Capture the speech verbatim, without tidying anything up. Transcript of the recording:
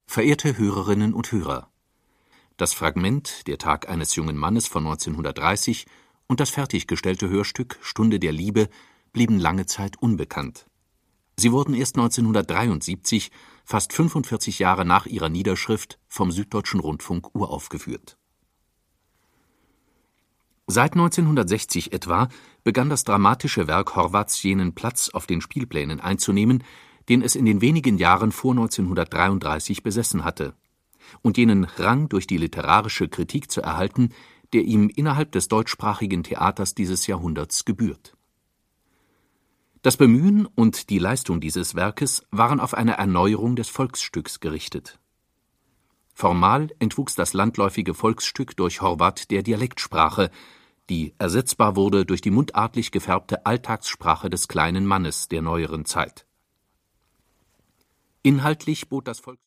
Verehrte Hörerinnen und Hörer, das Fragment Der Tag eines jungen Mannes von neunzehnhundertdreißig und das fertiggestellte Hörstück Stunde der Liebe blieben lange Zeit unbekannt. Sie wurden erst neunzehnhundertdreiundsiebzig, fast fünfundvierzig Jahre nach ihrer Niederschrift, vom Süddeutschen Rundfunk uraufgeführt. Seit neunzehnhundertsechzig etwa begann das dramatische Werk Horvaths jenen Platz auf den Spielplänen einzunehmen, den es in den wenigen Jahren vor neunzehnhundertdreiunddreißig besessen hatte, und jenen Rang durch die literarische Kritik zu erhalten, der ihm innerhalb des deutschsprachigen Theaters dieses Jahrhunderts gebührt. Das Bemühen und die Leistung dieses Werkes waren auf eine Erneuerung des Volksstücks gerichtet. Formal entwuchs das landläufige Volksstück durch Horvath der Dialektsprache, die ersetzbar wurde durch die mundartlich gefärbte Alltagssprache des kleinen Mannes der neueren Zeit. Inhaltlich bot das Volk